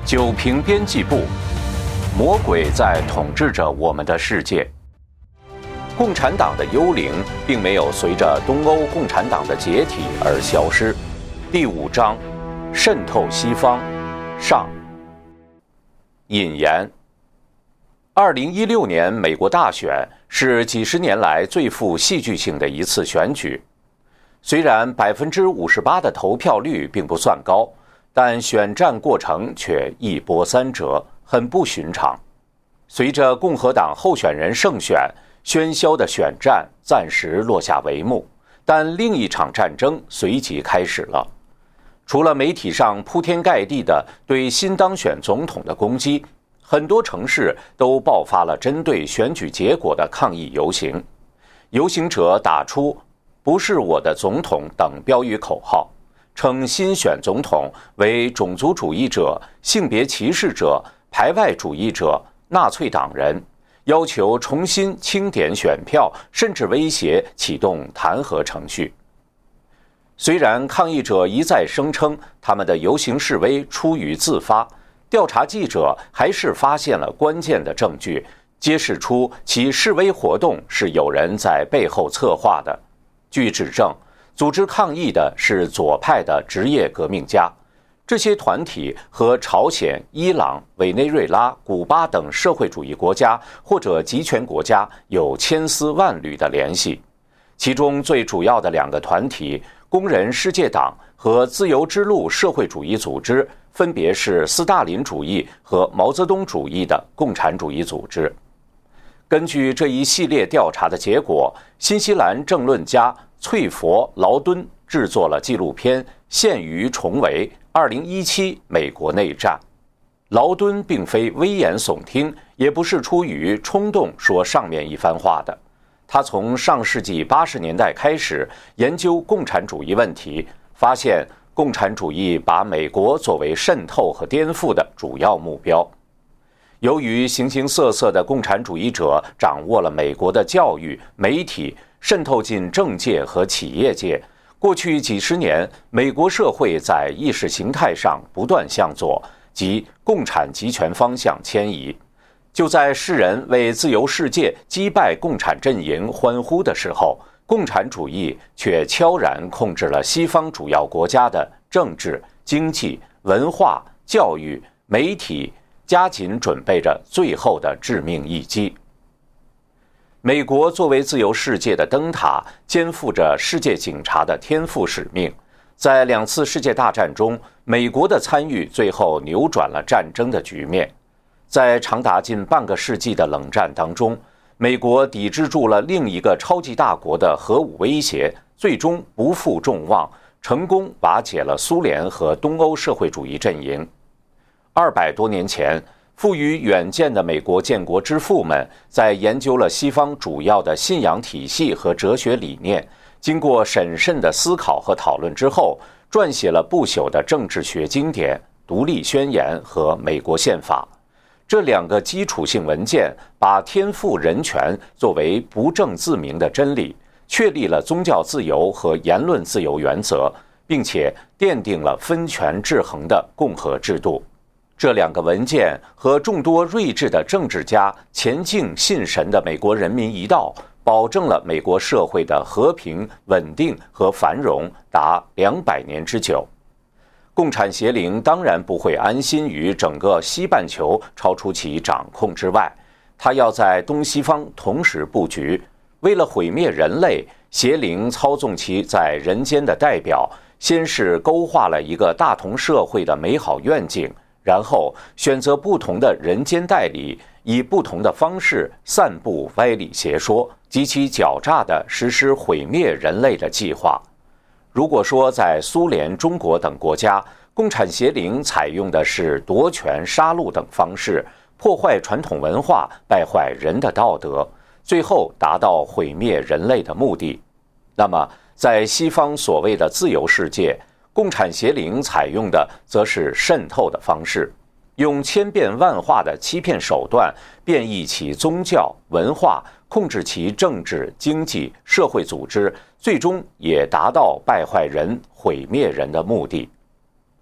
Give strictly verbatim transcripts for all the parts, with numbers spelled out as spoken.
九平编辑部，魔鬼在统治着我们的世界。共产党的幽灵并没有随着东欧共产党的解体而消失。第五章，渗透西方上。引言：二零一六年美国大选是几十年来最富戏剧性的一次选举。虽然百分之五十八的投票率并不算高，但选战过程却一波三折，很不寻常。随着共和党候选人胜选，喧嚣的选战暂时落下帷幕，但另一场战争随即开始了。除了媒体上铺天盖地的对新当选总统的攻击，很多城市都爆发了针对选举结果的抗议游行。游行者打出“不是我的总统”等标语口号，称新选总统为种族主义者、性别歧视者、排外主义者、纳粹党人，要求重新清点选票，甚至威胁启动弹劾程序。虽然抗议者一再声称他们的游行示威出于自发，调查记者还是发现了关键的证据，揭示出其示威活动是有人在背后策划的。据指证，组织抗议的是左派的职业革命家，这些团体和朝鲜、伊朗、委内瑞拉、古巴等社会主义国家或者极权国家有千丝万缕的联系。其中最主要的两个团体，工人世界党和自由之路社会主义组织，分别是斯大林主义和毛泽东主义的共产主义组织。根据这一系列调查的结果，新西兰政论家翠佛·劳敦制作了纪录片《陷于重围：二零一七美国内战》。劳敦并非危言耸听，也不是出于冲动说上面一番话的。他从上世纪八十年代开始研究共产主义问题，发现共产主义把美国作为渗透和颠覆的主要目标。由于形形色色的共产主义者掌握了美国的教育、媒体，渗透进政界和企业界，过去几十年，美国社会在意识形态上不断向左，即共产集权方向迁移。就在世人为自由世界击败共产阵营欢呼的时候，共产主义却悄然控制了西方主要国家的政治、经济、文化、教育、媒体，加紧准备着最后的致命一击。美国作为自由世界的灯塔，肩负着世界警察的天赋使命。在两次世界大战中，美国的参与最后扭转了战争的局面。在长达近半个世纪的冷战当中，美国抵制住了另一个超级大国的核武威胁，最终不负众望，成功瓦解了苏联和东欧社会主义阵营。二百多年前，富于远见的美国建国之父们在研究了西方主要的信仰体系和哲学理念，经过审慎的思考和讨论之后，撰写了不朽的政治学经典《独立宣言》和《美国宪法》。这两个基础性文件把天赋人权作为不证自明的真理，确立了宗教自由和言论自由原则，并且奠定了分权制衡的共和制度。这两个文件和众多睿智的政治家、虔敬信神的美国人民一道，保证了美国社会的和平、稳定和繁荣达两百年之久。共产邪灵当然不会安心于整个西半球超出其掌控之外，它要在东西方同时布局。为了毁灭人类，邪灵操纵其在人间的代表，先是勾画了一个大同社会的美好愿景，然后选择不同的人间代理，以不同的方式散布歪理邪说，极其狡诈地实施毁灭人类的计划。如果说在苏联、中国等国家，共产邪灵采用的是夺权、杀戮等方式，破坏传统文化，败坏人的道德，最后达到毁灭人类的目的，那么在西方所谓的自由世界，共产邪灵采用的则是渗透的方式，用千变万化的欺骗手段变异其宗教、文化，控制其政治、经济、社会组织，最终也达到败坏人、毁灭人的目的。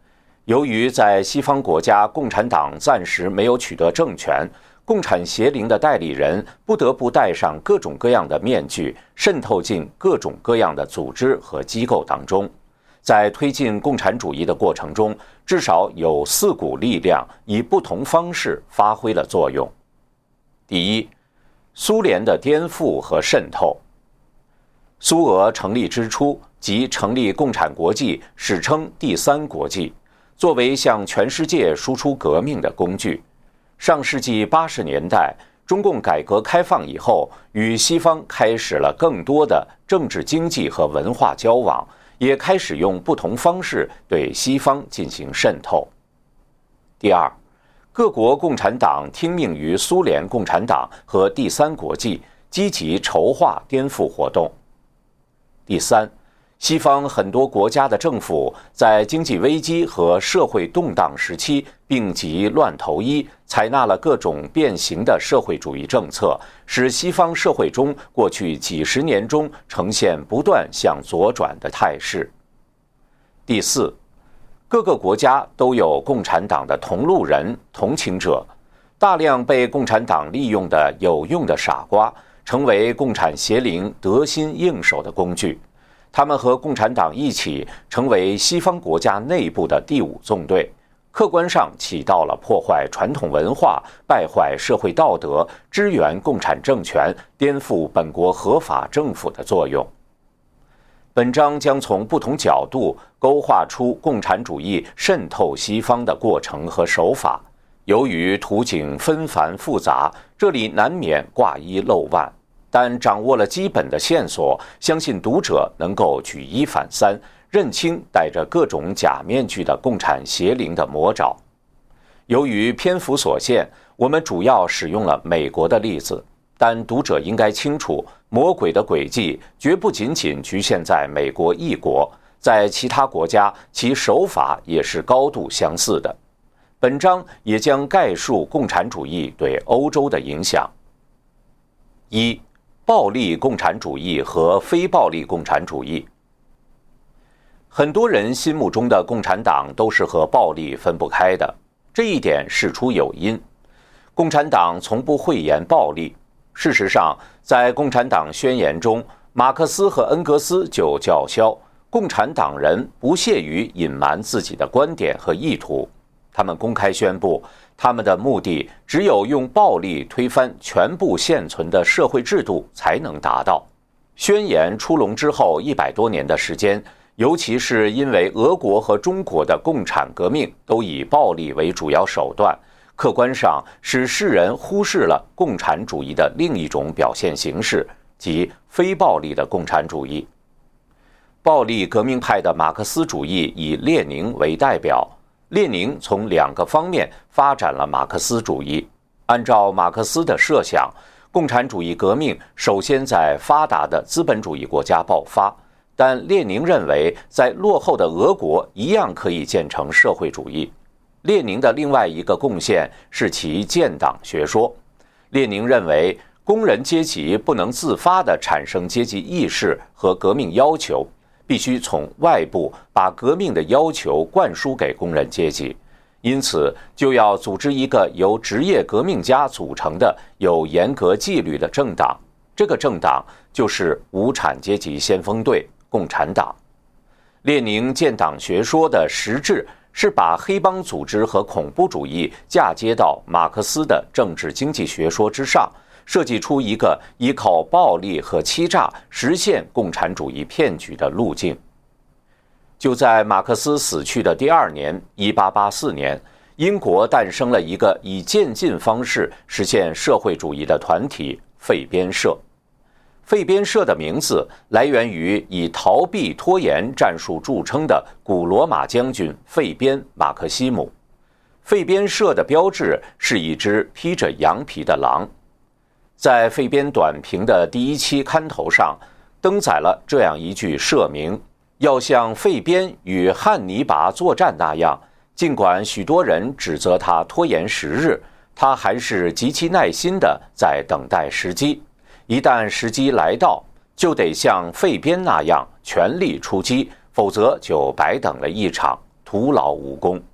由于在西方国家共产党暂时没有取得政权，共产邪灵的代理人不得不戴上各种各样的面具，渗透进各种各样的组织和机构当中。在推进共产主义的过程中，至少有四股力量以不同方式发挥了作用。第一，苏联的颠覆和渗透。苏俄成立之初，即成立共产国际，史称第三国际，作为向全世界输出革命的工具。上世纪八十年代，中共改革开放以后，与西方开始了更多的政治、经济和文化交往，也开始用不同方式对西方进行渗透。第二，各国共产党听命于苏联共产党和第三国际，积极筹划颠覆活动。第三，西方很多国家的政府在经济危机和社会动荡时期病急乱投医，采纳了各种变形的社会主义政策，使西方社会中过去几十年中呈现不断向左转的态势。第四，各个国家都有共产党的同路人、同情者，大量被共产党利用的有用的傻瓜，成为共产邪灵得心应手的工具。他们和共产党一起成为西方国家内部的第五纵队，客观上起到了破坏传统文化、败坏社会道德、支援共产政权、颠覆本国合法政府的作用。本章将从不同角度勾画出共产主义渗透西方的过程和手法。由于图景纷繁复杂，这里难免挂一漏万，但掌握了基本的线索，相信读者能够举一反三，认清戴着各种假面具的共产邪灵的魔爪。由于篇幅所限，我们主要使用了美国的例子，但读者应该清楚，魔鬼的诡计绝不仅仅局限在美国一国，在其他国家其手法也是高度相似的。本章也将概述共产主义对欧洲的影响。一、暴力共产主义和非暴力共产主义。很多人心目中的共产党都是和暴力分不开的，这一点事出有因。共产党从不讳言暴力，事实上，在共产党宣言中，马克思和恩格斯就叫嚣，共产党人不屑于隐瞒自己的观点和意图。他们公开宣布，他们的目的只有用暴力推翻全部现存的社会制度才能达到。宣言出笼之后一百多年的时间，尤其是因为俄国和中国的共产革命都以暴力为主要手段，客观上使世人忽视了共产主义的另一种表现形式，即非暴力的共产主义。暴力革命派的马克思主义以列宁为代表，列宁从两个方面发展了马克思主义。按照马克思的设想，共产主义革命首先在发达的资本主义国家爆发，但列宁认为在落后的俄国一样可以建成社会主义。列宁的另外一个贡献是其建党学说。列宁认为工人阶级不能自发地产生阶级意识和革命要求，必须从外部把革命的要求灌输给工人阶级，因此就要组织一个由职业革命家组成的有严格纪律的政党，这个政党就是无产阶级先锋队共产党。列宁建党学说的实质是把黑帮组织和恐怖主义嫁接到马克思的政治经济学说之上，设计出一个依靠暴力和欺诈实现共产主义骗局的路径。就在马克思死去的第二年，一八八四年，英国诞生了一个以渐进方式实现社会主义的团体——废边社。废边社的名字来源于以逃避拖延战术著称的古罗马将军废边马克西姆。废边社的标志是一只披着羊皮的狼。在废边短评的第一期刊头上登载了这样一句社名：要像废边与汉尼拔作战那样，尽管许多人指责他拖延时日，他还是极其耐心地在等待时机。一旦时机来到，就得像废边那样全力出击，否则就白等了一场，徒劳无功。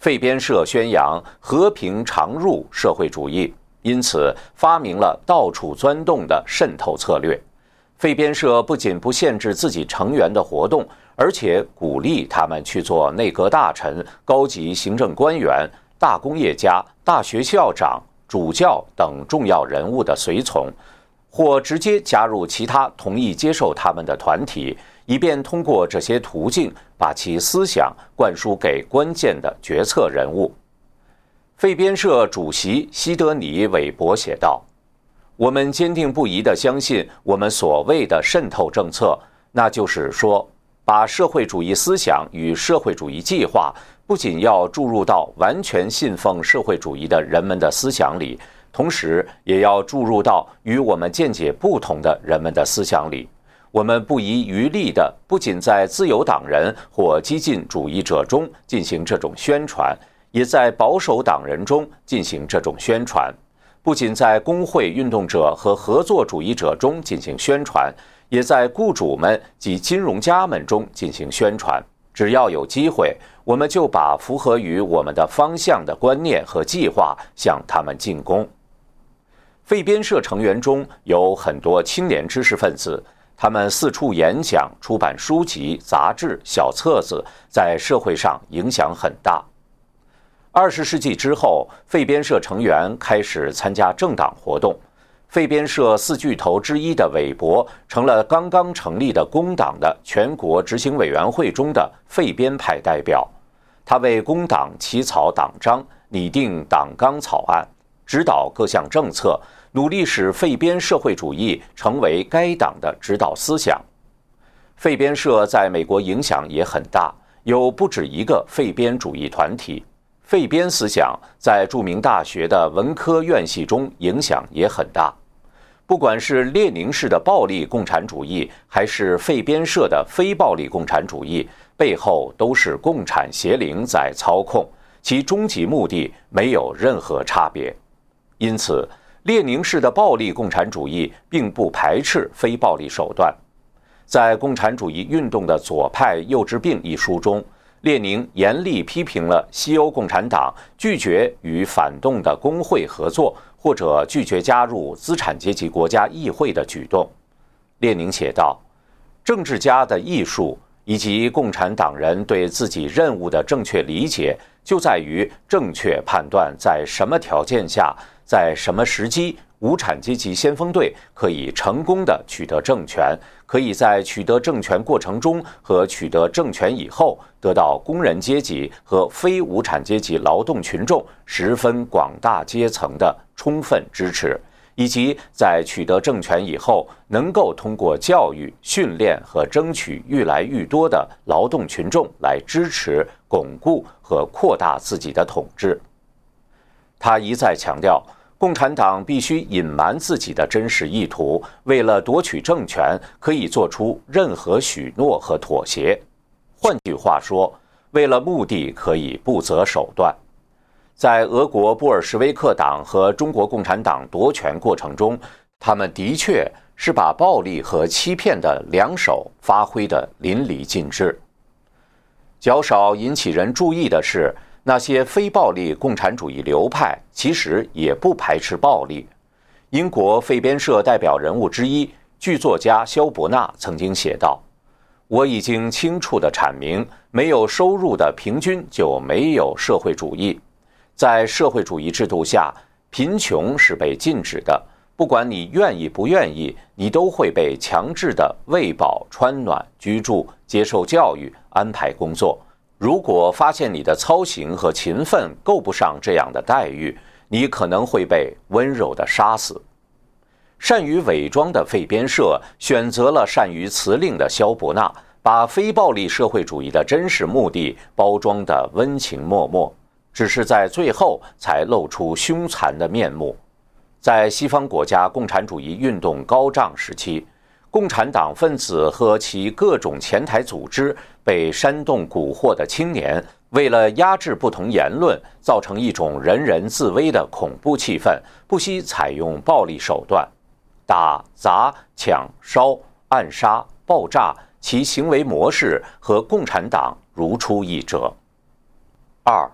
废编社宣扬和平常入社会主义，因此发明了到处钻洞的渗透策略。废编社不仅不限制自己成员的活动，而且鼓励他们去做内阁大臣、高级行政官员、大工业家、大学校长、主教等重要人物的随从，或直接加入其他同意接受他们的团体，以便通过这些途径把其思想灌输给关键的决策人物。废编社主席西德尼·韦伯写道：我们坚定不移地相信我们所谓的渗透政策，那就是说，把社会主义思想与社会主义计划不仅要注入到完全信奉社会主义的人们的思想里，同时也要注入到与我们见解不同的人们的思想里。我们不遗余力地不仅在自由党人或激进主义者中进行这种宣传，也在保守党人中进行这种宣传。不仅在工会运动者和合作主义者中进行宣传，也在雇主们及金融家们中进行宣传。只要有机会，我们就把符合于我们的方向的观念和计划向他们进攻。废编社成员中有很多青年知识分子，他们四处演讲、出版书籍、杂志、小册子，在社会上影响很大。二十世纪之后，废编社成员开始参加政党活动。废编社四巨头之一的韦伯成了刚刚成立的工党的全国执行委员会中的废编派代表。他为工党起草党章，拟定党纲草案，指导各项政策，努力使废编社会主义成为该党的指导思想。废编社在美国影响也很大，有不止一个废编主义团体。废编思想在著名大学的文科院系中影响也很大。不管是列宁式的暴力共产主义，还是废编社的非暴力共产主义，背后都是共产邪灵在操控，其终极目的没有任何差别。因此，列宁式的暴力共产主义并不排斥非暴力手段。在《共产主义运动的左派幼稚病》一书中，列宁严厉批评了西欧共产党拒绝与反动的工会合作，或者拒绝加入资产阶级国家议会的举动。列宁写道：政治家的艺术以及共产党人对自己任务的正确理解，就在于正确判断在什么条件下，在什么时机，无产阶级先锋队可以成功地取得政权，可以在取得政权过程中和取得政权以后得到工人阶级和非无产阶级劳动群众十分广大阶层的充分支持，以及在取得政权以后能够通过教育、训练和争取愈来愈多的劳动群众来支持、巩固和扩大自己的统治。他一再强调，共产党必须隐瞒自己的真实意图，为了夺取政权，可以做出任何许诺和妥协。换句话说，为了目的可以不择手段。在俄国布尔什维克党和中国共产党夺权过程中，他们的确是把暴力和欺骗的两手发挥得淋漓尽致。较少引起人注意的是，那些非暴力共产主义流派其实也不排斥暴力。英国废编社代表人物之一，剧作家萧伯纳曾经写道：我已经清楚地阐明，没有收入的平均就没有社会主义。在社会主义制度下，贫穷是被禁止的，不管你愿意不愿意，你都会被强制的喂饱、穿暖、居住、接受教育、安排工作。如果发现你的操行和勤奋够不上这样的待遇，你可能会被温柔地杀死。善于伪装的废编社选择了善于辞令的萧伯纳，把非暴力社会主义的真实目的包装得温情脉脉，只是在最后才露出凶残的面目。在西方国家共产主义运动高涨时期，共产党分子和其各种前台组织被煽动蛊惑的青年，为了压制不同言论，造成一种人人自危的恐怖气氛，不惜采用暴力手段，打、砸、抢、烧、暗杀、爆炸，其行为模式和共产党如出一辙。二，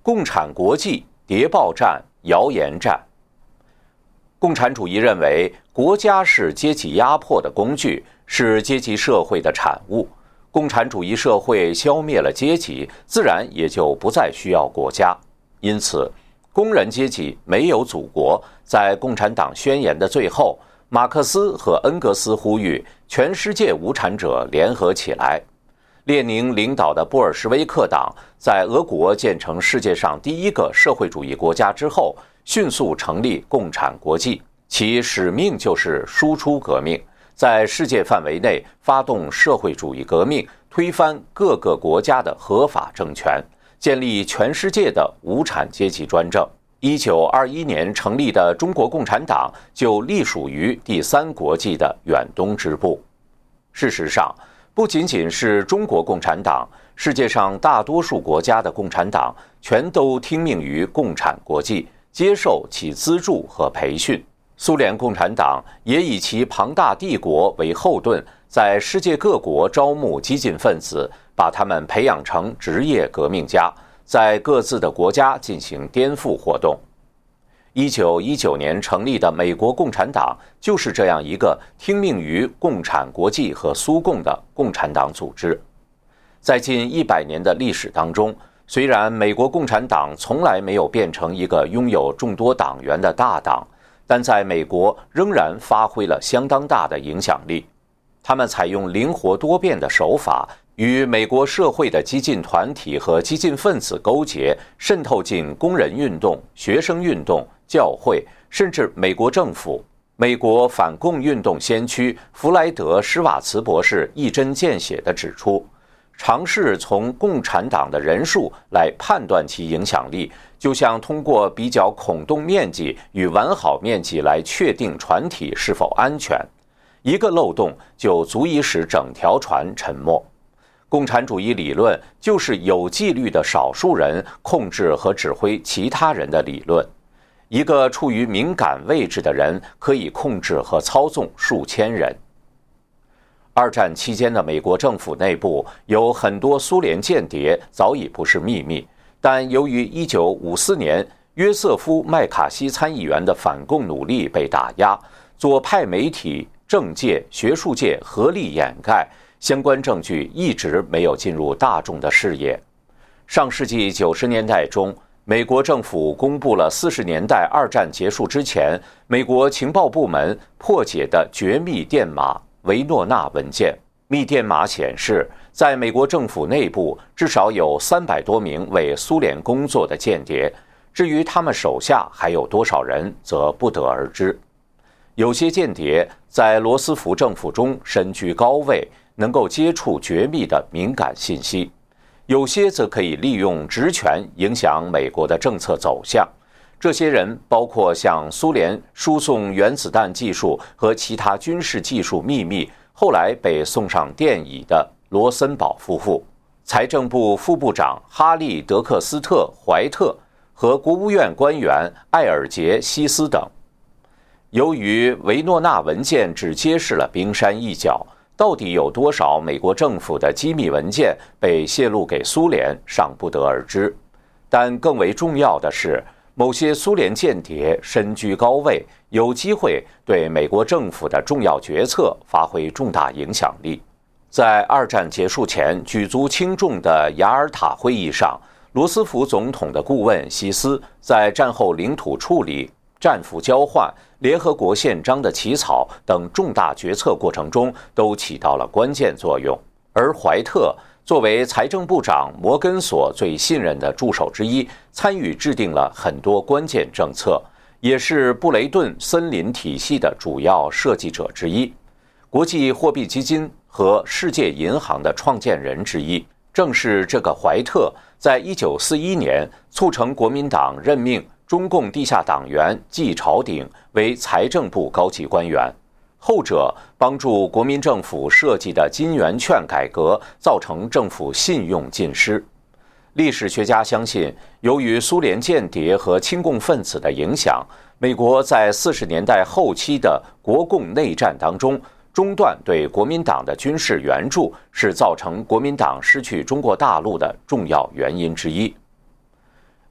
共产国际谍报战、谣言战。共产主义认为，国家是阶级压迫的工具，是阶级社会的产物。共产主义社会消灭了阶级，自然也就不再需要国家。因此，工人阶级没有祖国。在共产党宣言的最后，马克思和恩格斯呼吁全世界无产者联合起来。列宁领导的布尔什维克党在俄国建成世界上第一个社会主义国家之后，迅速成立共产国际，其使命就是输出革命，在世界范围内发动社会主义革命，推翻各个国家的合法政权，建立全世界的无产阶级专政。一九二一年成立的中国共产党就隶属于第三国际的远东支部。事实上，不仅仅是中国共产党，世界上大多数国家的共产党全都听命于共产国际，接受其资助和培训。苏联共产党也以其庞大帝国为后盾，在世界各国招募激进分子，把他们培养成职业革命家，在各自的国家进行颠覆活动。一九一九年成立的美国共产党就是这样一个听命于共产国际和苏共的共产党组织。在近一百年的历史当中，虽然美国共产党从来没有变成一个拥有众多党员的大党，但在美国仍然发挥了相当大的影响力。他们采用灵活多变的手法，与美国社会的激进团体和激进分子勾结，渗透进工人运动、学生运动、教会，甚至美国政府。美国反共运动先驱弗莱德·施瓦茨博士一针见血地指出，尝试从共产党的人数来判断其影响力，就像通过比较孔洞面积与完好面积来确定船体是否安全。一个漏洞就足以使整条船沉没。共产主义理论就是有纪律的少数人控制和指挥其他人的理论。一个处于敏感位置的人可以控制和操纵数千人。二战期间的美国政府内部有很多苏联间谍，早已不是秘密，但由于一九五四年约瑟夫·麦卡锡参议员的反共努力被打压，左派媒体、政界、学术界合力掩盖，相关证据一直没有进入大众的视野。上世纪九十年代中，美国政府公布了四十年代二战结束之前美国情报部门破解的绝密电码维诺纳文件。密电码显示，在美国政府内部至少有三百多名为苏联工作的间谍，至于他们手下还有多少人，则不得而知。有些间谍在罗斯福政府中身居高位，能够接触绝密的敏感信息。有些则可以利用职权影响美国的政策走向。这些人包括向苏联输送原子弹技术和其他军事技术秘密，后来被送上电椅的罗森堡夫妇、财政部副部长哈利·德克斯特·怀特和国务院官员艾尔杰西斯等。由于维诺纳文件只揭示了冰山一角，到底有多少美国政府的机密文件被泄露给苏联，尚不得而知。但更为重要的是，某些苏联间谍身居高位，有机会对美国政府的重要决策发挥重大影响力。在二战结束前举足轻重的雅尔塔会议上，罗斯福总统的顾问希斯在战后领土处理、战俘交换、联合国宪章的起草等重大决策过程中都起到了关键作用。而怀特作为财政部长摩根索最信任的助手之一，参与制定了很多关键政策，也是布雷顿森林体系的主要设计者之一，国际货币基金和世界银行的创建人之一。正是这个怀特在一九四一年促成国民党任命中共地下党员季朝鼎为财政部高级官员，后者帮助国民政府设计的金圆券改革造成政府信用尽失。历史学家相信，由于苏联间谍和亲共分子的影响，美国在四十年代后期的国共内战当中中断对国民党的军事援助，是造成国民党失去中国大陆的重要原因之一。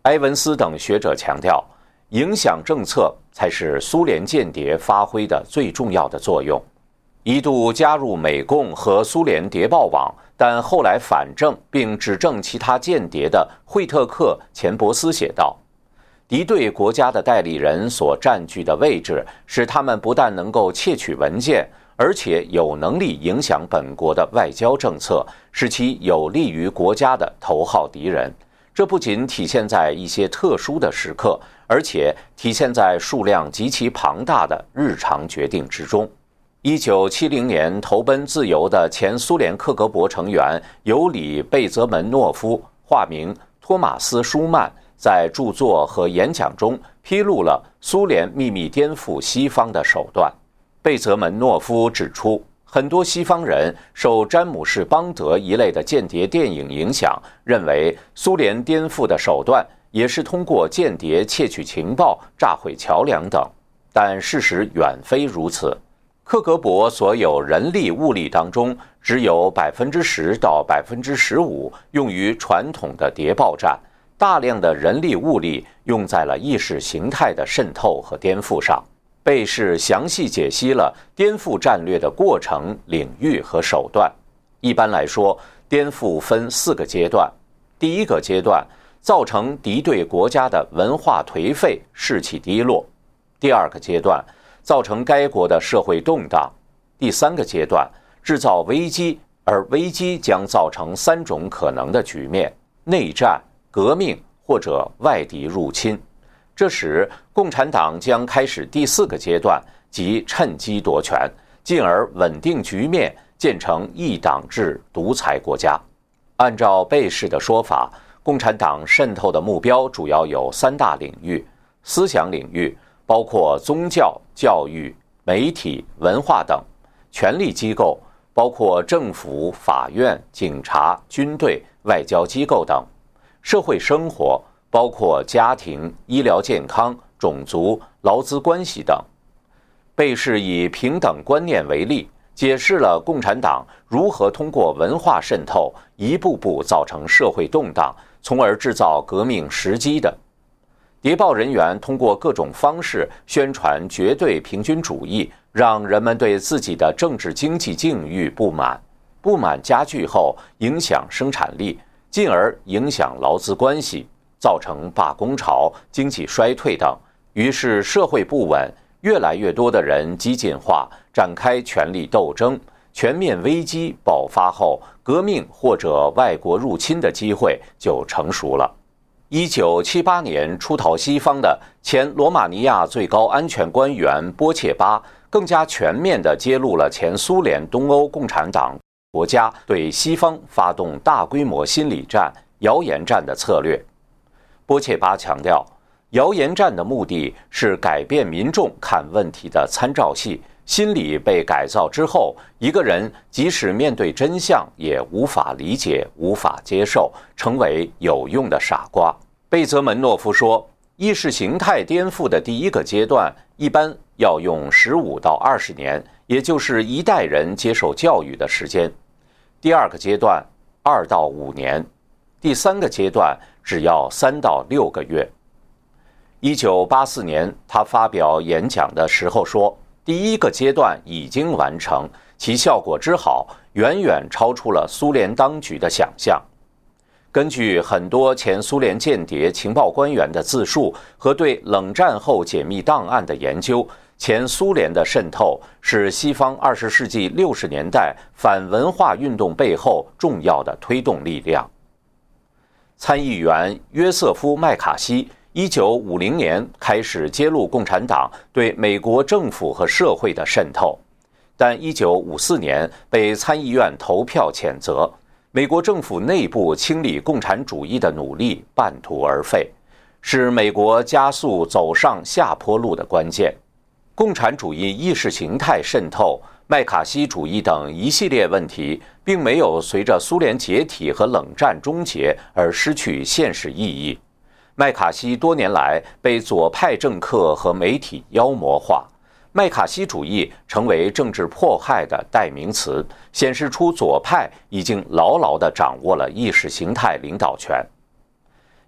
埃文斯等学者强调，影响政策才是苏联间谍发挥的最重要的作用。一度加入美共和苏联谍报网，但后来反正并指证其他间谍的惠特克·钱伯斯写道，敌对国家的代理人所占据的位置，使他们不但能够窃取文件，而且有能力影响本国的外交政策，使其有利于国家的头号敌人。这不仅体现在一些特殊的时刻，而且体现在数量极其庞大的日常决定之中。一九七零年投奔自由的前苏联克格勃成员尤里·贝泽门诺夫，化名托马斯·舒曼，在著作和演讲中披露了苏联秘密颠覆西方的手段。贝泽门诺夫指出，很多西方人受詹姆士·邦德一类的间谍电影影响，认为苏联颠覆的手段也是通过间谍窃取情报、炸毁桥梁等，但事实远非如此。克格勃所有人力物力当中，只有百分之十到百分之十五用于传统的谍报战，大量的人力物力用在了意识形态的渗透和颠覆上。贝氏详细解析了颠覆战略的过程、领域和手段。一般来说，颠覆分四个阶段。第一个阶段，造成敌对国家的文化颓废、士气低落；第二个阶段，造成该国的社会动荡；第三个阶段，制造危机，而危机将造成三种可能的局面：内战、革命或者外敌入侵。这时，共产党将开始第四个阶段，即趁机夺权，进而稳定局面，建成一党制独裁国家。按照贝氏的说法，共产党渗透的目标主要有三大领域：思想领域，包括宗教、教育、媒体、文化等；权力机构，包括政府、法院、警察、军队、外交机构等；社会生活，包括家庭、医疗健康、种族、劳资关系等。贝氏以平等观念为例，解释了共产党如何通过文化渗透，一步步造成社会动荡，从而制造革命时机的。谍报人员通过各种方式宣传绝对平均主义，让人们对自己的政治经济境遇不满，不满加剧后影响生产力，进而影响劳资关系，造成罢工潮、经济衰退等。于是社会不稳，越来越多的人激进化，展开权力斗争，全面危机爆发后，革命或者外国入侵的机会就成熟了。一九七八年出逃西方的前罗马尼亚最高安全官员波切巴，更加全面地揭露了前苏联东欧共产党国家对西方发动大规模心理战、谣言战的策略。波切巴强调，谣言战的目的是改变民众看问题的参照系，心理被改造之后，一个人即使面对真相也无法理解、无法接受，成为有用的傻瓜。贝泽门诺夫说，意识形态颠覆的第一个阶段一般要用十五到二十年，也就是一代人接受教育的时间；第二个阶段二到五年；第三个阶段只要三到六个月。一九八四年，他发表演讲的时候说，第一个阶段已经完成，其效果之好，远远超出了苏联当局的想象。根据很多前苏联间谍情报官员的自述和对冷战后解密档案的研究，前苏联的渗透是西方二十世纪六十年代反文化运动背后重要的推动力量。参议员约瑟夫·麦卡锡一九五零年开始揭露共产党对美国政府和社会的渗透，但一九五四年被参议院投票谴责，美国政府内部清理共产主义的努力半途而废，是美国加速走上下坡路的关键。共产主义意识形态渗透、麦卡锡主义等一系列问题，并没有随着苏联解体和冷战终结而失去现实意义。麦卡锡多年来被左派政客和媒体妖魔化，麦卡锡主义成为政治迫害的代名词，显示出左派已经牢牢地掌握了意识形态领导权。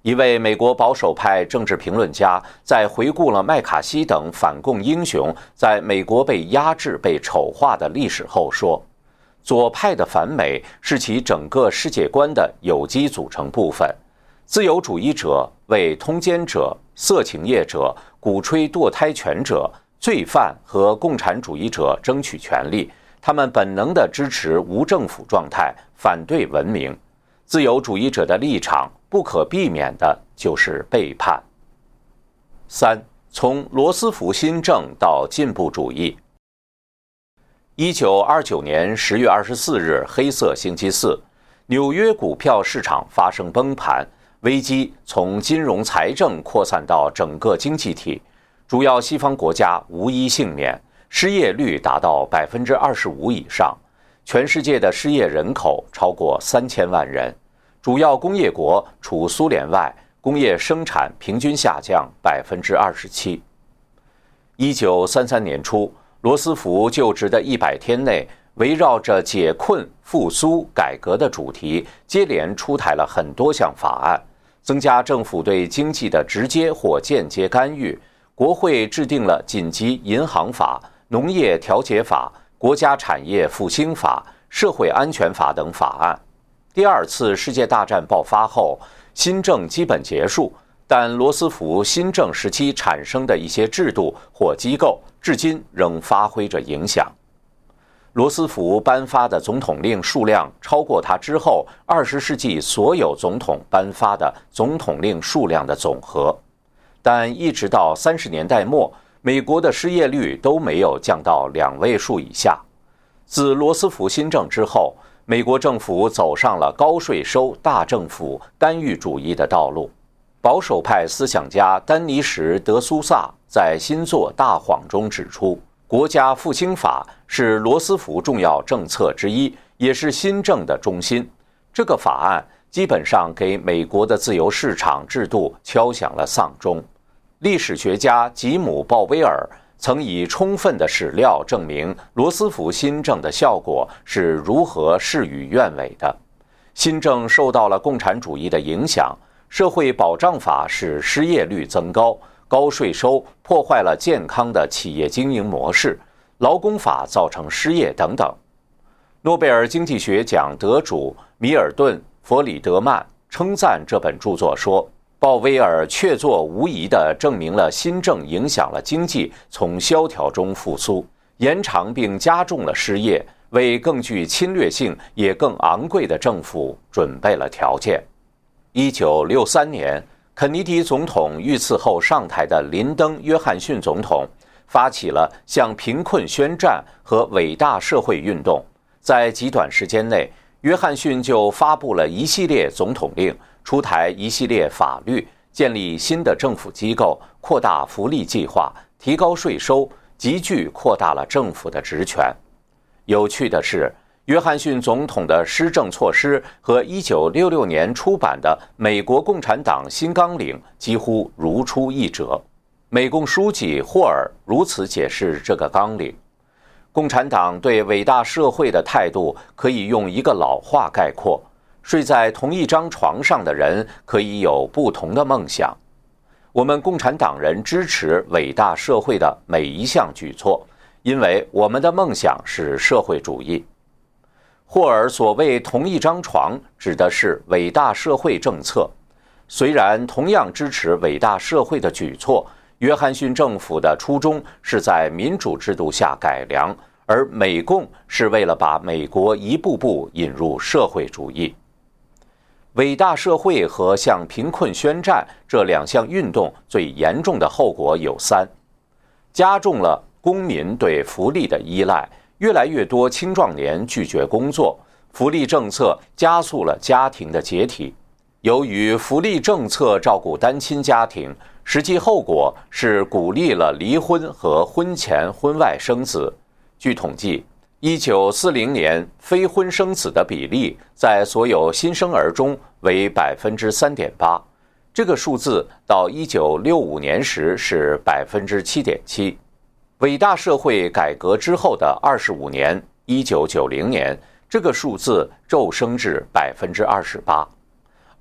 一位美国保守派政治评论家在回顾了麦卡锡等反共英雄在美国被压制、被丑化的历史后说，左派的反美是其整个世界观的有机组成部分。自由主义者为通奸者、色情业者、鼓吹堕胎权者、罪犯和共产主义者争取权利，他们本能地支持无政府状态，反对文明。自由主义者的立场不可避免的就是背叛。三，从罗斯福新政到进步主义。一九二九年十月二十四日，黑色星期四，纽约股票市场发生崩盘，危机从金融财政扩散到整个经济体，主要西方国家无一幸免，失业率达到百分之二十五以上，全世界的失业人口超过三千万人。主要工业国除苏联外，工业生产平均下降百分之二十七。一九三三年初，罗斯福就职的一百天内，围绕着解困、复苏、改革的主题，接连出台了很多项法案，增加政府对经济的直接或间接干预。国会制定了紧急银行法、农业调节法、国家产业复兴法、社会安全法等法案。第二次世界大战爆发后，新政基本结束，但罗斯福新政时期产生的一些制度或机构，至今仍发挥着影响。罗斯福颁发的总统令数量超过他之后二十世纪所有总统颁发的总统令数量的总和，但一直到三十年代末，美国的失业率都没有降到两位数以下。自罗斯福新政之后，美国政府走上了高税收、大政府、干预主义的道路。保守派思想家丹尼什·德苏萨在新作《大谎》中指出，国家复兴法是罗斯福重要政策之一，也是新政的中心。这个法案基本上给美国的自由市场制度敲响了丧钟。历史学家吉姆·鲍威尔曾以充分的史料证明罗斯福新政的效果是如何事与愿违的。新政受到了共产主义的影响，社会保障法使失业率增高，高税收破坏了健康的企业经营模式，劳工法造成失业等等。诺贝尔经济学奖得主米尔顿·弗里德曼称赞这本著作说，鲍威尔确凿无疑地证明了新政影响了经济从萧条中复苏，延长并加重了失业，为更具侵略性也更昂贵的政府准备了条件。一九六三年，肯尼迪总统遇刺后上台的林登·约翰逊总统发起了向贫困宣战和伟大社会运动，在极短时间内，约翰逊就发布了一系列总统令，出台一系列法律，建立新的政府机构，扩大福利计划，提高税收，急剧扩大了政府的职权。有趣的是，约翰逊总统的施政措施和一九六六年出版的美国共产党新纲领几乎如出一辙。美共书记霍尔如此解释这个纲领：共产党对伟大社会的态度可以用一个老话概括，睡在同一张床上的人可以有不同的梦想。我们共产党人支持伟大社会的每一项举措，因为我们的梦想是社会主义。霍尔所谓同一张床指的是伟大社会政策。虽然同样支持伟大社会的举措，约翰逊政府的初衷是在民主制度下改良，而美共是为了把美国一步步引入社会主义。伟大社会和向贫困宣战这两项运动最严重的后果有三：加重了公民对福利的依赖，越来越多青壮年拒绝工作，福利政策加速了家庭的解体。由于福利政策照顾单亲家庭，实际后果是鼓励了离婚和婚前婚外生子。据统计，一九四零年非婚生子的比例在所有新生儿中为百分之三点八，这个数字到一九六五年时是百分之七点七。伟大社会改革之后的二十五年，一九九零年，这个数字骤升至百分之二十八。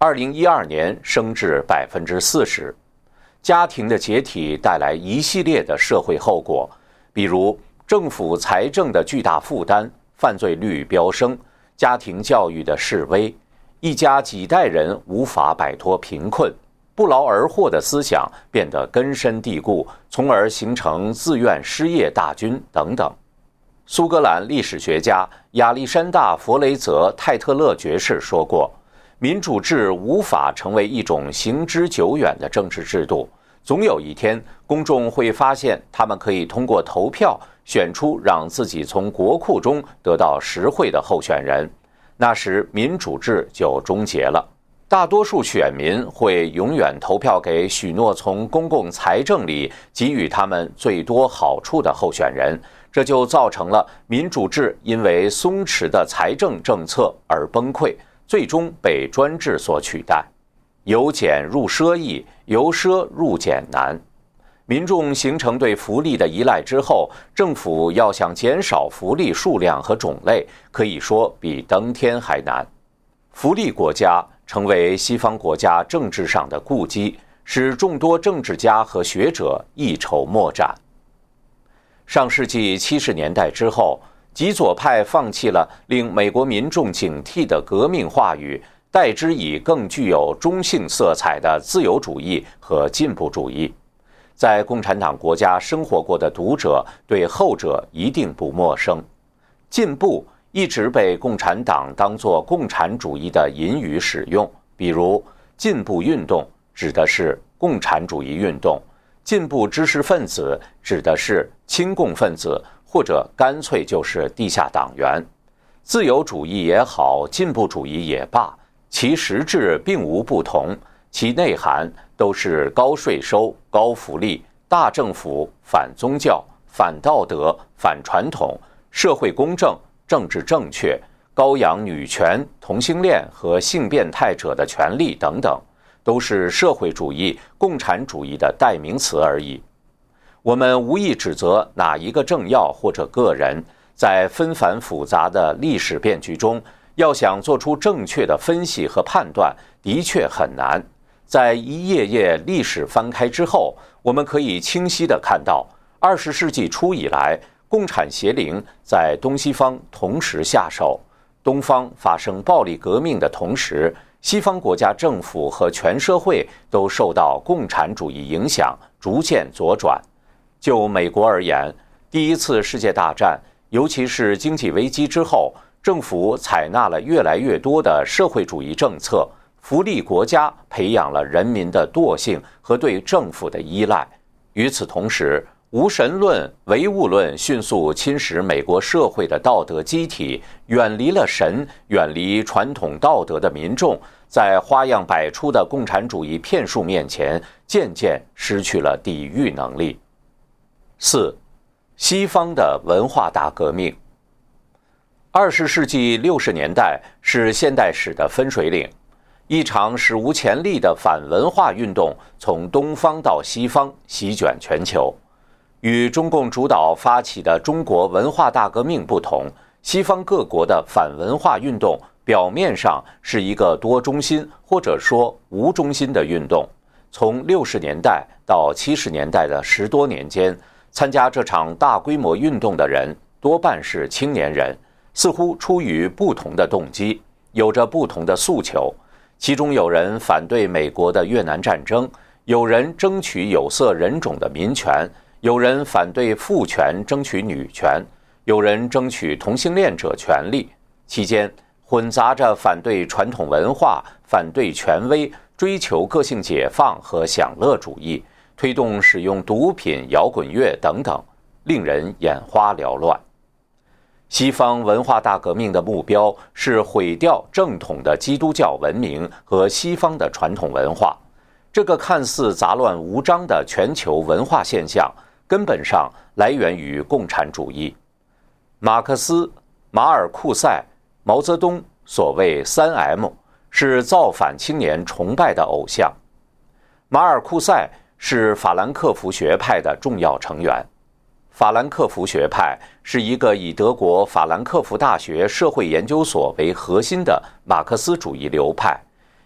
二零一二年升至百分之四十。家庭的解体带来一系列的社会后果，比如政府财政的巨大负担、犯罪率飙升、家庭教育的式微，一家几代人无法摆脱贫困，不劳而获的思想变得根深蒂固，从而形成自愿失业大军等等。苏格兰历史学家亚历山大·弗雷泽·泰特勒爵士说过，民主制无法成为一种行之久远的政治制度，总有一天公众会发现他们可以通过投票选出让自己从国库中得到实惠的候选人，那时民主制就终结了。大多数选民会永远投票给许诺从公共财政里给予他们最多好处的候选人，这就造成了民主制因为松弛的财政政策而崩溃，最终被专制所取代。由俭入奢易，由奢入俭难。民众形成对福利的依赖之后，政府要想减少福利数量和种类，可以说比登天还难。福利国家成为西方国家政治上的痼疾，使众多政治家和学者一筹莫展。上世纪七十年代之后，极左派放弃了令美国民众警惕的革命话语，代之以更具有中性色彩的自由主义和进步主义。在共产党国家生活过的读者对后者一定不陌生。进步一直被共产党当作共产主义的隐语使用，比如进步运动指的是共产主义运动，进步知识分子指的是亲共分子，或者干脆就是地下党员。自由主义也好，进步主义也罢，其实质并无不同，其内涵都是高税收、高福利、大政府、反宗教、反道德、反传统、社会公正、政治正确、高扬女权、同性恋和性变态者的权利等等，都是社会主义、共产主义的代名词而已。我们无意指责哪一个政要或者个人，在纷繁复杂的历史变局中，要想做出正确的分析和判断，的确很难。在一页页历史翻开之后，我们可以清晰地看到，二十世纪初以来，共产邪灵在东西方同时下手，东方发生暴力革命的同时，西方国家政府和全社会都受到共产主义影响，逐渐左转。就美国而言，第一次世界大战，尤其是经济危机之后，政府采纳了越来越多的社会主义政策，福利国家培养了人民的惰性和对政府的依赖。与此同时，无神论、唯物论迅速侵蚀美国社会的道德机体，远离了神、远离传统道德的民众，在花样百出的共产主义骗术面前，渐渐失去了抵御能力。四、西方的文化大革命。二十世纪六十年代是现代史的分水岭，一场史无前例的反文化运动从东方到西方席卷全球。与中共主导发起的中国文化大革命不同，西方各国的反文化运动表面上是一个多中心或者说无中心的运动。从六十年代到七十年代的十多年间，参加这场大规模运动的人多半是青年人，似乎出于不同的动机，有着不同的诉求。其中有人反对美国的越南战争，有人争取有色人种的民权，有人反对父权争取女权，有人争取同性恋者权利。期间混杂着反对传统文化、反对权威、追求个性解放和享乐主义，推动使用毒品、摇滚乐等等，令人眼花缭乱。西方文化大革命的目标是毁掉正统的基督教文明和西方的传统文化。这个看似杂乱无章的全球文化现象，根本上来源于共产主义。马克思、马尔库塞、毛泽东所谓 三 M 是造反青年崇拜的偶像。马尔库塞是法兰克福学派的重要成员。法兰克福学派是一个以德国法兰克福大学社会研究所为核心的马克思主义流派，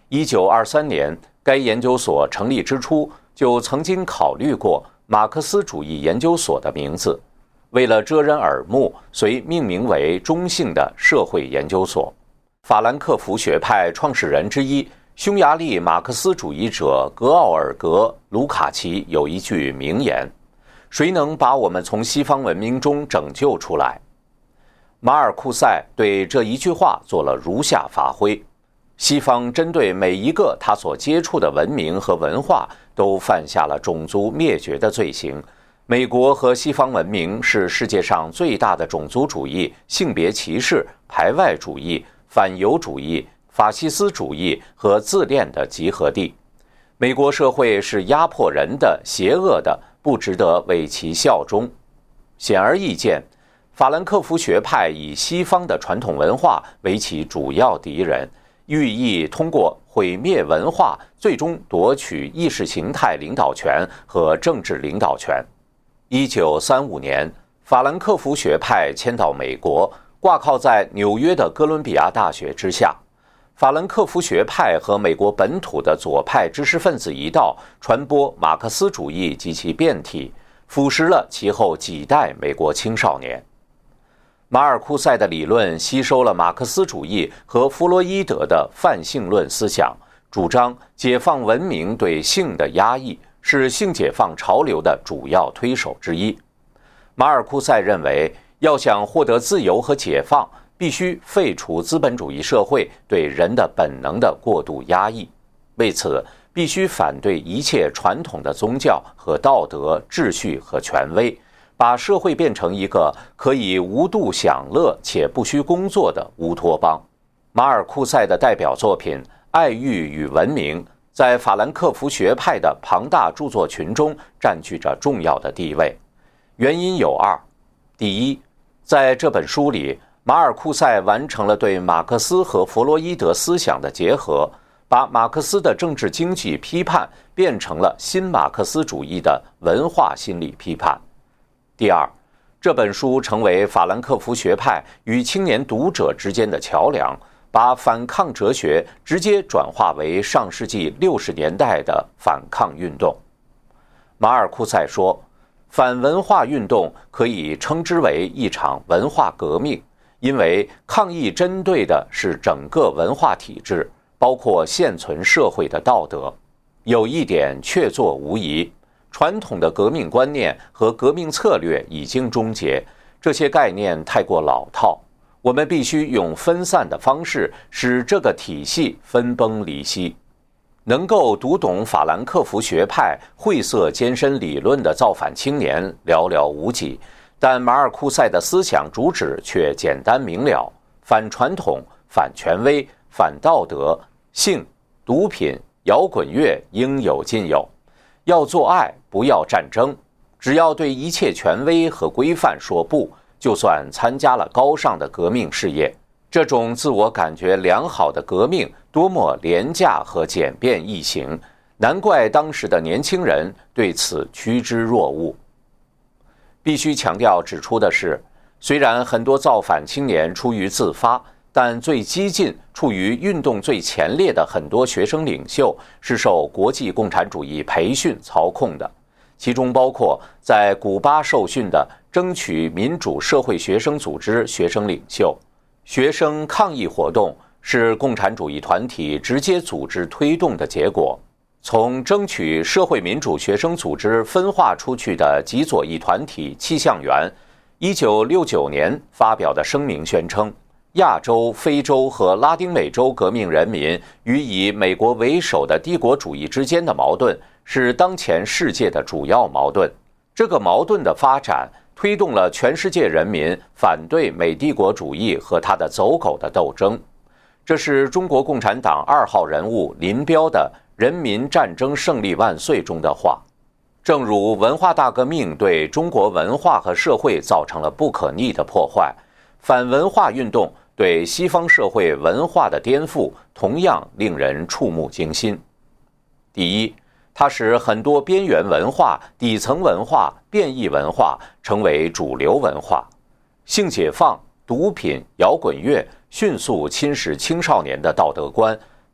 一九二三年，该研究所成立之初就曾经考虑过马克思主义研究所的名字，为了遮人耳目，遂命名为中性的社会研究所。法兰克福学派创始人之一，匈牙利马克思主义者格奥尔格·卢卡奇有一句名言：谁能把我们从西方文明中拯救出来？马尔库塞对这一句话做了如下发挥：西方针对每一个他所接触的文明和文化都犯下了种族灭绝的罪行。美国和西方文明是世界上最大的种族主义、性别歧视、排外主义、反犹主义、法西斯主义和自恋的集合地。美国社会是压迫人的、邪恶的，不值得为其效忠。显而易见，法兰克福学派以西方的传统文化为其主要敌人，寓意通过毁灭文化，最终夺取意识形态领导权和政治领导权。一九三五年，法兰克福学派迁到美国，挂靠在纽约的哥伦比亚大学之下。法兰克福学派和美国本土的左派知识分子一道，传播马克思主义及其变体，腐蚀了其后几代美国青少年。马尔库塞的理论吸收了马克思主义和弗洛伊德的泛性论思想，主张解放文明对性的压抑，是性解放潮流的主要推手之一。马尔库塞认为，要想获得自由和解放，必须废除资本主义社会对人的本能的过度压抑，为此必须反对一切传统的宗教和道德秩序和权威，把社会变成一个可以无度享乐且不需工作的乌托邦。马尔库塞的代表作品《爱欲与文明》在法兰克福学派的庞大著作群中占据着重要的地位。原因有二：第一，在这本书里，马尔库塞完成了对马克思和弗洛伊德思想的结合，把马克思的政治经济批判变成了新马克思主义的文化心理批判。第二，这本书成为法兰克福学派与青年读者之间的桥梁，把反抗哲学直接转化为上世纪六十年代的反抗运动。马尔库塞说，反文化运动可以称之为一场文化革命，因为抗议针对的是整个文化体制，包括现存社会的道德。有一点确凿无疑，传统的革命观念和革命策略已经终结，这些概念太过老套，我们必须用分散的方式使这个体系分崩离析。能够读懂法兰克福学派晦涩艰深理论的造反青年寥寥无几，但马尔库塞的思想主旨却简单明了：反传统、反权威、反道德，性、毒品、摇滚乐应有尽有。要做爱，不要战争。只要对一切权威和规范说不，就算参加了高尚的革命事业。这种自我感觉良好的革命多么廉价和简便易行，难怪当时的年轻人对此趋之若鹜。必须强调指出的是，虽然很多造反青年出于自发，但最激进、处于运动最前列的很多学生领袖是受国际共产主义培训操控的，其中包括在古巴受训的争取民主社会学生组织学生领袖。学生抗议活动是共产主义团体直接组织推动的结果。从争取社会民主学生组织分化出去的极左翼团体气象员一九六九年发表的声明宣称，亚洲、非洲和拉丁美洲革命人民与以美国为首的帝国主义之间的矛盾是当前世界的主要矛盾。这个矛盾的发展推动了全世界人民反对美帝国主义和他的走狗的斗争。这是中国共产党二号人物林彪的《人民战争胜利万岁》中的话。正如文化大革命对中国文化和社会造成了不可逆的破坏，反文化运动对西方社会文化的颠覆同样令人触目惊心。第一，它使很多边缘文化、底层文化、变异文化成为主流文化。性解放、毒品、摇滚乐迅速侵蚀青少年的道德观，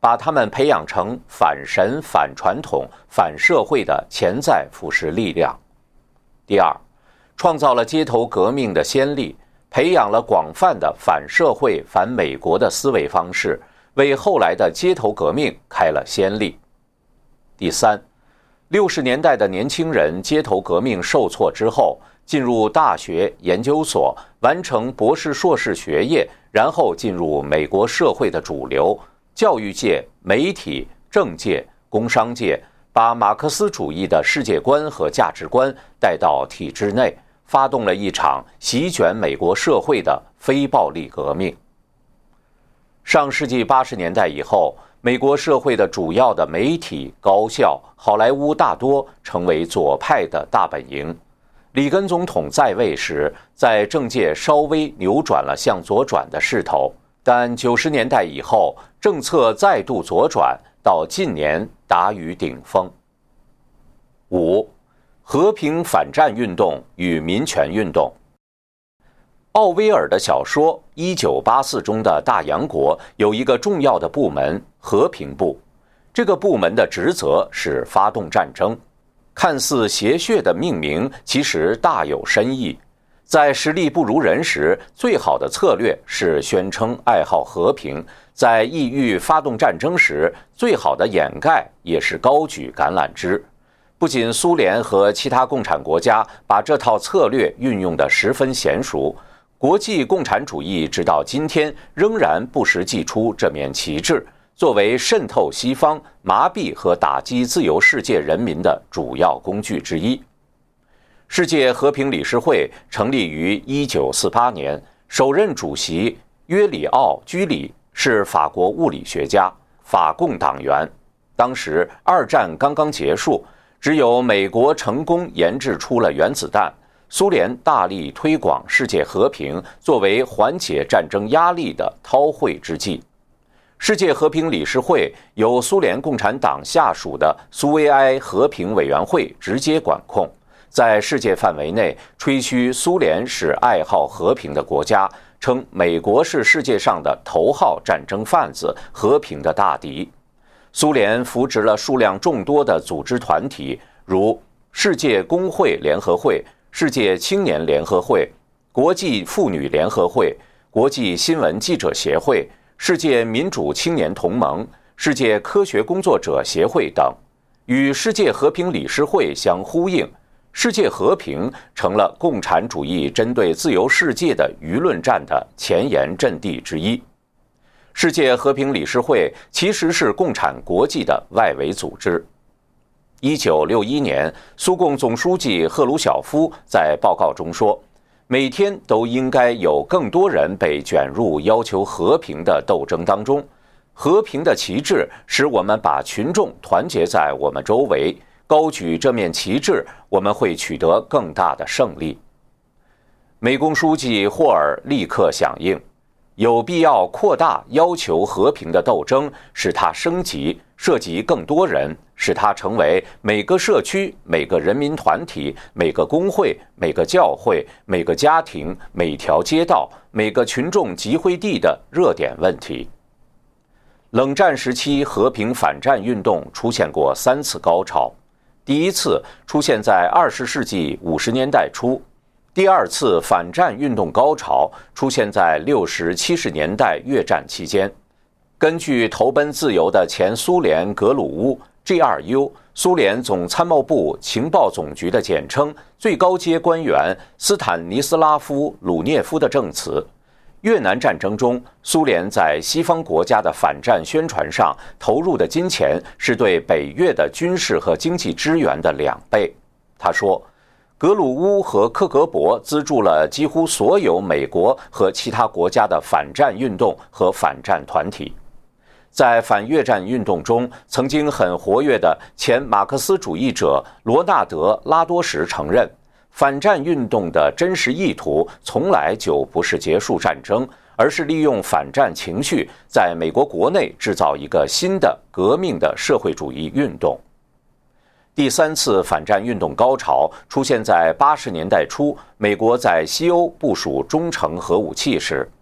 把他们培养成反神、反传统、反社会的潜在腐蚀力量。第二，创造了街头革命的先例，培养了广泛的反社会、反美国的思维方式，为后来的街头革命开了先例。第三，六十年代的年轻人街头革命受挫之后，进入大学、研究所，完成博士、硕士学业，然后进入美国社会的主流教育界、媒体、政界、工商界，把马克思主义的世界观和价值观带到体制内，发动了一场席卷美国社会的非暴力革命。上世纪八十年代以后，美国社会的主要的媒体、高校、好莱坞大多成为左派的大本营。里根总统在位时，在政界稍微扭转了向左转的势头，但九十年代以后，政策再度左转，到近年达于顶峰。五、和平反战运动与民权运动。奥威尔的小说《一九八四》中的大洋国有一个重要的部门——和平部。这个部门的职责是发动战争。看似谐谑的命名，其实大有深意。在实力不如人时，最好的策略是宣称爱好和平；在意欲发动战争时，最好的掩盖也是高举橄榄枝。不仅苏联和其他共产国家把这套策略运用得十分娴熟，国际共产主义直到今天仍然不时祭出这面旗帜，作为渗透西方、麻痹和打击自由世界人民的主要工具之一。世界和平理事会成立于一九四八年，首任主席约里奥·居里是法国物理学家、法共党员。当时二战刚刚结束，只有美国成功研制出了原子弹，苏联大力推广世界和平，作为缓解战争压力的韬晦之计。世界和平理事会由苏联共产党下属的苏维埃和平委员会直接管控，在世界范围内吹嘘苏联是爱好和平的国家，称美国是世界上的头号战争贩子、和平的大敌。苏联扶植了数量众多的组织团体，如世界工会联合会、世界青年联合会、国际妇女联合会、国际新闻记者协会、世界民主青年同盟、世界科学工作者协会等。与世界和平理事会相呼应，世界和平成了共产主义针对自由世界的舆论战的前沿阵地之一。世界和平理事会其实是共产国际的外围组织。一九六一年，苏共总书记赫鲁晓夫在报告中说，每天都应该有更多人被卷入要求和平的斗争当中。和平的旗帜使我们把群众团结在我们周围，高举这面旗帜，我们会取得更大的胜利。美工书记霍尔立刻响应，有必要扩大要求和平的斗争，使它升级，涉及更多人，使它成为每个社区、每个人民团体、每个工会、每个教会、每个家庭、每条街道、每个群众集会地的热点问题。冷战时期，和平反战运动出现过三次高潮。第一次出现在二十世纪五十年代初，第二次反战运动高潮出现在六十七十年代越战期间。根据投奔自由的前苏联格鲁乌 G 二 U 苏联总参谋部情报总局的简称最高阶官员斯坦尼斯拉夫·鲁涅夫的证词，越南战争中，苏联在西方国家的反战宣传上投入的金钱是对北越的军事和经济支援的两倍。他说，格鲁乌和克格勃资助了几乎所有美国和其他国家的反战运动和反战团体。在反越战运动中曾经很活跃的前马克思主义者罗纳德·拉多什承认，反战运动的真实意图从来就不是结束战争，而是利用反战情绪在美国国内制造一个新的革命的社会主义运动。第三次反战运动高潮出现在八十年代初，美国在西欧部署中程核武器时，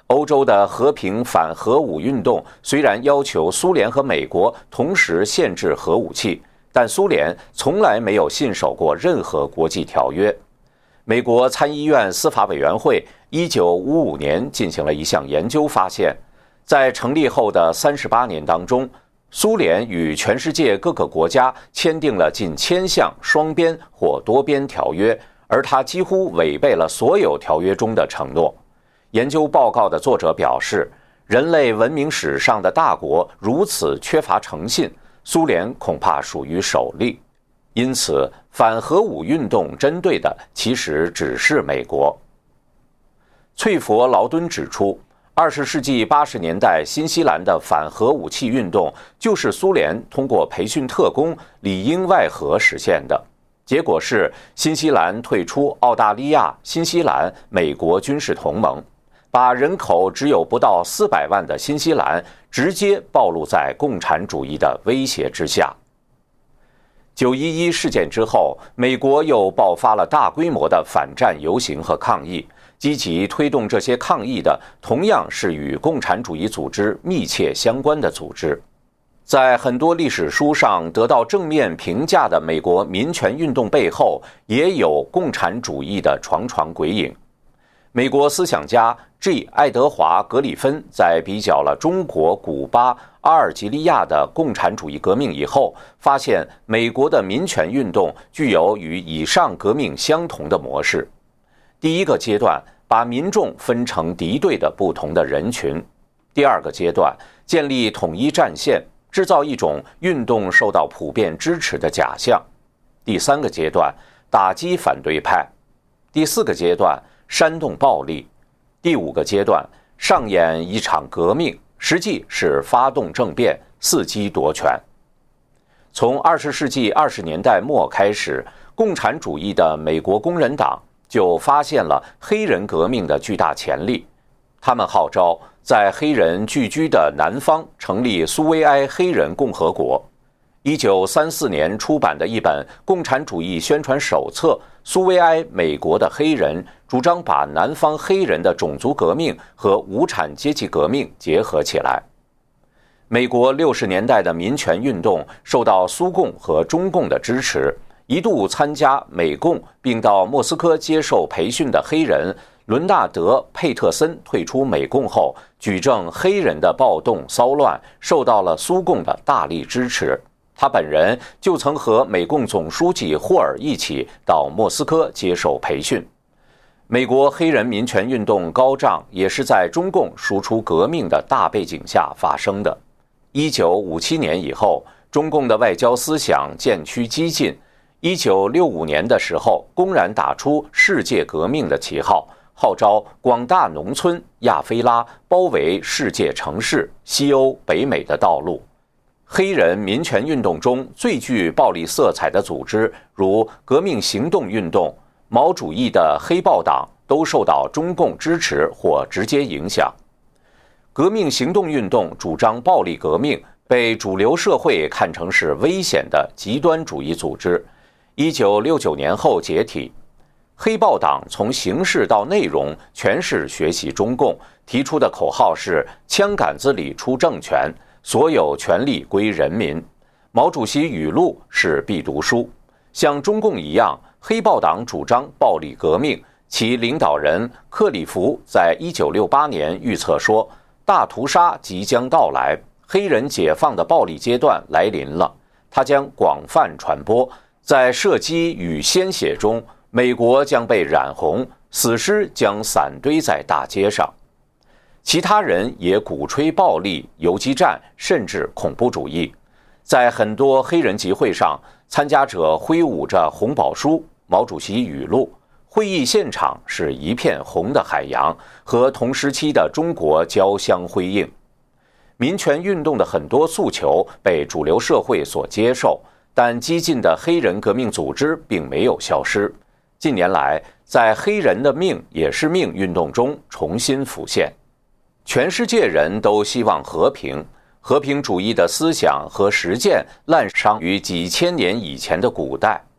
欧洲的和平反核武运动虽然要求苏联和美国同时限制核武器，但苏联从来没有信守过任何国际条约。美国参议院司法委员会一九五五年进行了一项研究，发现，在成立后的三十八年当中，苏联与全世界各个国家签订了近千项双边或多边条约，而它几乎违背了所有条约中的承诺。研究报告的作者表示，人类文明史上的大国如此缺乏诚信，苏联恐怕属于首例。因此，反核武运动针对的其实只是美国。翠佛劳敦指出，二十世纪八十年代新西兰的反核武器运动就是苏联通过培训特工里应外合实现的。结果是新西兰退出澳大利亚、新西兰、美国军事同盟，把人口只有不到四百万的新西兰直接暴露在共产主义的威胁之下。九一一事件之后，美国又爆发了大规模的反战游行和抗议，积极推动这些抗议的同样是与共产主义组织密切相关的组织。在很多历史书上得到正面评价的美国民权运动背后，也有共产主义的床床鬼影。美国思想家 G. 爱德华·格里芬在比较了中国、古巴、阿尔及利亚的共产主义革命以后，发现美国的民权运动具有与以上革命相同的模式。第一个阶段把民众分成敌对的不同的人群；第二个阶段建立统一战线，制造一种运动受到普遍支持的假象；第三个阶段打击反对派；第四个阶段煽动暴力；第五个阶段上演一场革命，实际是发动政变，伺机夺权。从二十世纪二十年代末开始，共产主义的美国工人党就发现了黑人革命的巨大潜力。他们号召在黑人聚居的南方成立苏维埃黑人共和国。一九三四年出版的一本共产主义宣传手册《苏维埃美国的黑人》，主张把南方黑人的种族革命和无产阶级革命结合起来。美国六十年代的民权运动受到苏共和中共的支持，一度参加美共并到莫斯科接受培训的黑人伦纳德·佩特森退出美共后，举证黑人的暴动骚乱受到了苏共的大力支持。他本人就曾和美共总书记霍尔一起到莫斯科接受培训。美国黑人民权运动高涨，也是在中共输出革命的大背景下发生的。一九五七年以后，中共的外交思想渐趋激进。一九六五年的时候，公然打出世界革命的旗号，号召广大农村、亚非拉包围世界城市、西欧、北美的道路。黑人民权运动中最具暴力色彩的组织，如革命行动运动、毛主义的黑豹党，都受到中共支持或直接影响。革命行动运动主张暴力革命，被主流社会看成是危险的极端主义组织。一九六九年后解体。黑豹党从形式到内容全是学习中共，提出的口号是枪杆子里出政权，所有权力归人民。毛主席语录是必读书。像中共一样，黑豹党主张暴力革命，其领导人克里夫在一九六八年预测说，大屠杀即将到来，黑人解放的暴力阶段来临了，它将广泛传播，在射击与鲜血中，美国将被染红，死尸将散堆在大街上。其他人也鼓吹暴力、游击战，甚至恐怖主义。在很多黑人集会上，参加者挥舞着红宝书、毛主席语录，会议现场是一片红的海洋，和同时期的中国交相辉映。民权运动的很多诉求被主流社会所接受，但激进的黑人革命组织并没有消失。近年来，在黑人的命也是命运动中重新浮现。全世界人都希望和平，和平主义的思想和实践滥觞于几千年以前的古代。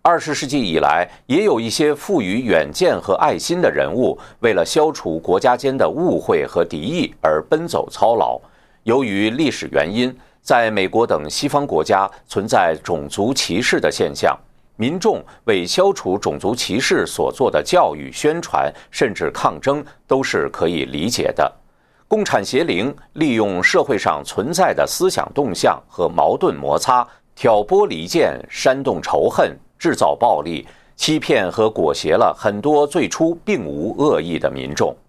二十世纪以来，也有一些富于远见和爱心的人物，为了消除国家间的误会和敌意而奔走操劳。由于历史原因，在美国等西方国家存在种族歧视的现象，民众为消除种族歧视所做的教育、宣传，甚至抗争，都是可以理解的。共产邪灵利用社会上存在的思想动向和矛盾摩擦，挑拨离间，煽动仇恨，制造暴力，欺骗和裹挟了很多最初并无恶意的民众。